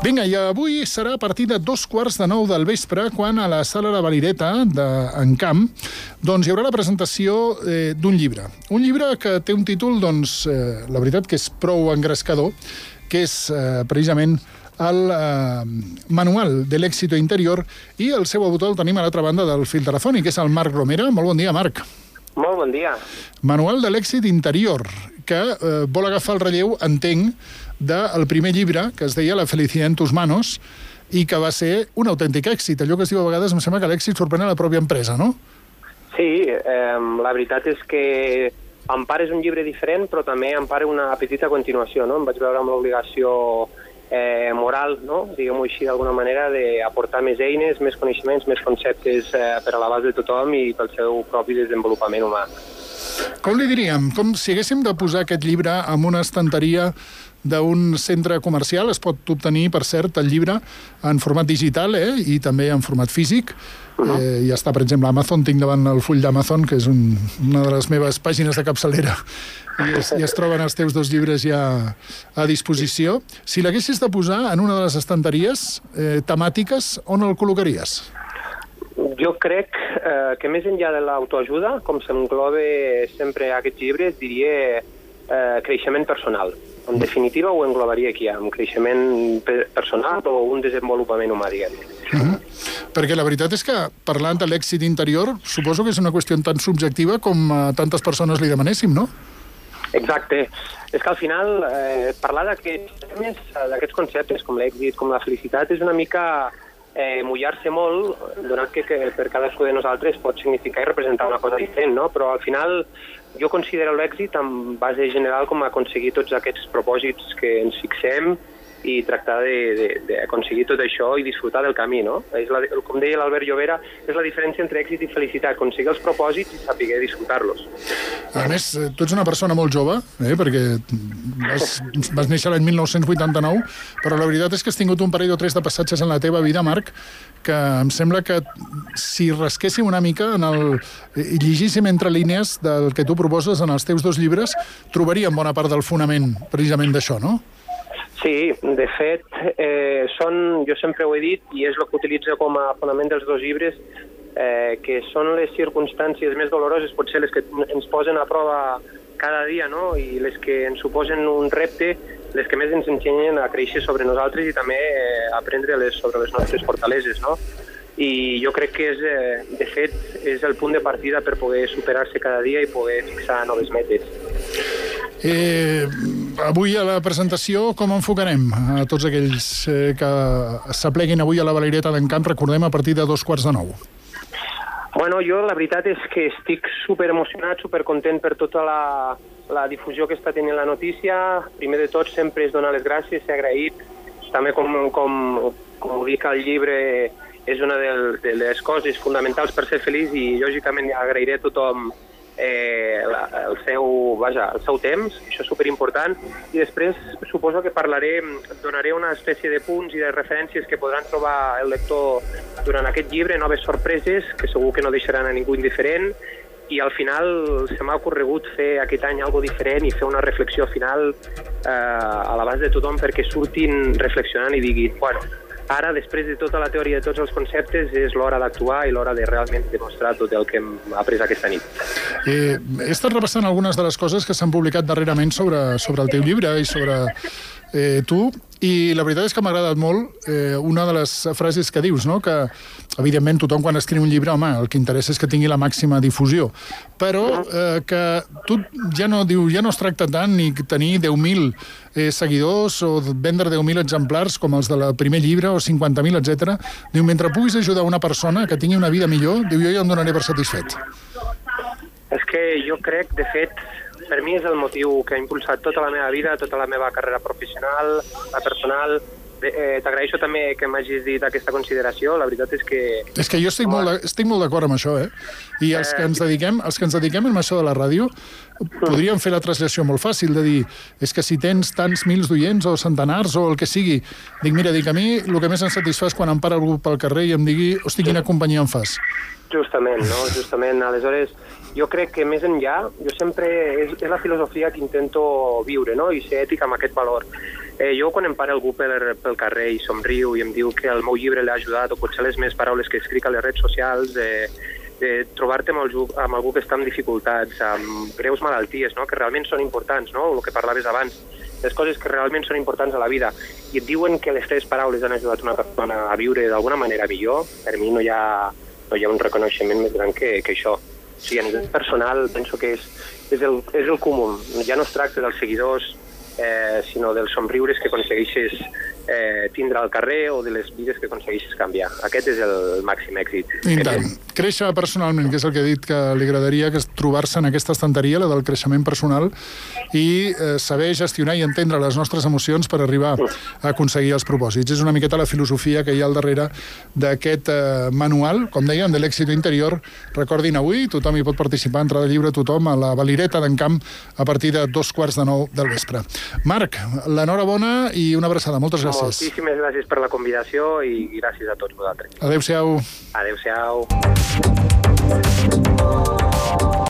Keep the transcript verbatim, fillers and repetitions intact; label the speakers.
Speaker 1: Vinga, i avui serà a partir de dos quarts de nou del vespre, quan a la Sala La Valireta d'Encamp doncs hi haurà la presentació eh, d'un llibre. Un llibre que té un títol, doncs, eh, la veritat que és prou engrescador, que és eh, precisament el eh, Manual de l'Éxito Interior, i el seu autor el tenim a l'altra banda del fil telefònic, que és el Marc Romera. Molt bon dia, Marc.
Speaker 2: Molt bon dia.
Speaker 1: Manual de l'Èxit Interior, que eh, vol agafar el relleu, entenc, del primer llibre, que es deia La felicidad en tus manos, i que va ser un autèntic èxit. Allò que es diu a vegades, em sembla que l'èxit sorprèn a la pròpia empresa, no?
Speaker 2: Sí, eh, la veritat és que en part és un llibre diferent, però també en part una petita continuació, no? Em vaig veure amb l'obligació eh, moral, no? Diguem-ho així d'alguna manera, d'aportar més eines, més coneixements, més conceptes eh, per a l'abast de tothom i pel seu propi desenvolupament humà.
Speaker 1: Com li diríem? Com si haguéssim de posar aquest llibre en una estanteria d'un centre comercial, es pot obtenir, per cert, el llibre en format digital eh, i també en format físic. Uh-huh. eh, ja està, per exemple, a Amazon, tinc davant el full d'Amazon, que és un, una de les meves pàgines de capçalera, i es, i es troben els teus dos llibres ja a disposició. Si l'haguessis de posar en una de les estanteries eh, temàtiques, on el col·locaries?
Speaker 2: Jo crec eh, que més enllà de l'autoajuda, com s'engloba sempre a aquests llibres, diria eh, creixement personal. En definitiva, ho englobaria aquí, amb creixement personal o un desenvolupament humà, diguem.
Speaker 1: Uh-huh. Perquè la veritat és que, parlant de l'èxit interior, suposo que és una qüestió tan subjectiva com a tantes persones li demanéssim, no?
Speaker 2: Exacte. És que al final, eh, parlar d'aquests temes, d'aquests conceptes com l'èxit, com la felicitat, és una mica eh, mullar-se molt, donat que, que per cadascú de nosaltres pot significar i representar una cosa diferent, no? Però al final jo considero l'èxit en base general com a aconseguir tots aquests propòsits que ens fixem i tractar d'aconseguir tot això i disfrutar del camí, no? És la, com deia l'Albert Llobera, és la diferència entre èxit i felicitat, aconseguir els propòsits i saber disfrutar-los.
Speaker 1: A més, tu ets una persona molt jove, eh, perquè vas, vas néixer l'any mil nou-cents vuitanta-nou, però la veritat és que has tingut un parell o tres de passatges en la teva vida, Marc, que em sembla que si rasquéssim una mica en el, i llegíssim entre línies del que tu proposes en els teus dos llibres, trobaríem bona part del fonament precisament d'això, no?
Speaker 2: Sí, de fet, eh, són, jo sempre ho he dit, i és el que utilitzo com a fonament dels dos llibres, eh, que són les circumstàncies més doloroses, potser les que ens posen a prova cada dia, no? I les que ens suposen un repte, les que més ens ensenyen a créixer sobre nosaltres i també eh, aprendre les, sobre les nostres fortaleses, no? I jo crec que, és, eh, de fet, és el punt de partida per poder superar-se cada dia i poder fixar noves metes.
Speaker 1: Eh, avui a la presentació com enfocarem a tots aquells eh, que s'apleguin avui a la Valireta d'Encamp, recordem, a partir de dos quarts de nou?
Speaker 2: Bueno, jo la veritat és que estic super emocionat, super content per tota la, la difusió que està tenint la notícia. Primer de tot sempre és donar les gràcies, ser agraït. També com, com, com ho dic al llibre, és una de, de les coses fonamentals per ser feliç i lògicament agrairé a tothom Eh, la, el, seu, vaja, el seu temps, això és superimportant, i després suposo que parlaré, donaré una espècie de punts i de referències que podran trobar el lector durant aquest llibre, noves sorpreses que segur que no deixaran a ningú indiferent, i al final se m'ha ocorregut fer aquest any algo diferent i fer una reflexió final eh, a l'abast de tothom perquè surtin reflexionant i diguin, bueno, ara, després de tota la teoria de tots els conceptes, és l'hora d'actuar i l'hora de realment demostrar tot el que hem après aquesta nit.
Speaker 1: Eh, he estat repassant algunes de les coses que s'han publicat darrerament sobre, sobre el teu llibre i sobre eh, tu, i la veritat és que m'ha agradat molt eh, una de les frases que dius, no? Que, evidentment, tothom quan escriu un llibre, home, el que interessa és que tingui la màxima difusió, però eh, que tu ja no, diu, ja no es tracta tant ni tenir deu mil eh, seguidors o vendre deu mil exemplars com els del primer llibre o cinquanta mil, etcètera. Diu, mentre puguis ajudar una persona que tingui una vida millor, diu, jo ja em donaré per satisfet.
Speaker 2: És que jo crec, de fet, per mi és el motiu que ha impulsat tota la meva vida, tota la meva carrera professional, la personal. Eh, T'agraeixo també que m'hagis dit aquesta consideració, la veritat és que...
Speaker 1: És que jo estic molt, estic molt d'acord amb això, eh? I els que ens dediquem, els que ens dediquem amb això de la ràdio podríem fer la translació molt fàcil, de dir, és que si tens tants mils d'oients o centenars o el que sigui, dic, mira, dic, a mi el que més em satisfà és quan em para algú pel carrer i em digui, hosti, quina companyia em fas.
Speaker 2: Justament, no? Justament. Aleshores, jo crec que més enllà, jo sempre, és, és la filosofia que intento viure, no? I ser ètic amb aquest valor. Eh, jo, quan em para algú pel, pel carrer i somriu i em diu que el meu llibre l'ha ajudat, o potser les meves paraules que escric a les redes socials, de, de trobar-te amb, algú, amb algú que està en dificultats, amb greus malalties, no? Que realment són importants, no? El que parlaves abans, les coses que realment són importants a la vida, i et diuen que les teves paraules han ajudat una persona a viure d'alguna manera millor, per mi no hi ha, no hi ha un reconeixement més gran que, que això. O sigui, a nivell personal, penso que és, és, el, és el comú. Ja no es tracta dels seguidors, eh, sinó dels somriures que aconsegueixes eh, tindre al carrer o de les vides que aconsegueixes canviar. Aquest és el màxim èxit.
Speaker 1: I tant. Créixer personalment, que és el que he dit que li agradaria, que és trobar-se en aquesta estanteria, la del creixement personal, i eh, saber gestionar i entendre les nostres emocions per arribar a aconseguir els propòsits. És una miqueta la filosofia que hi ha al darrere d'aquest eh, manual, com dèiem, de l'èxit interior. Recordin avui, tothom hi pot participar, entrada lliure tothom a la Valireta d'en Camp a partir de dos quarts de nou del vespre. Marc, l'enhorabona i una abraçada. Moltes gràcies.
Speaker 2: Moltíssimes gràcies per la convidació i gràcies a tots vosaltres.
Speaker 1: Adéu-siau.
Speaker 2: Adéu-siau.